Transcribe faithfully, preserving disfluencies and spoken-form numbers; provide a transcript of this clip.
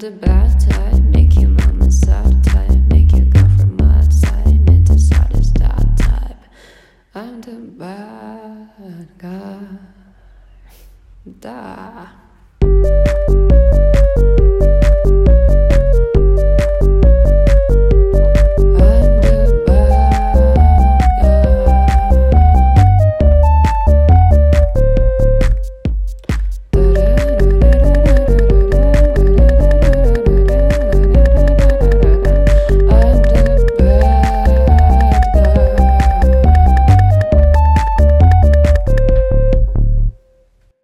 the bad type, make your mama sad type, make your girlfriend mad type, make the saddest that type. I'm the bad guy. Da.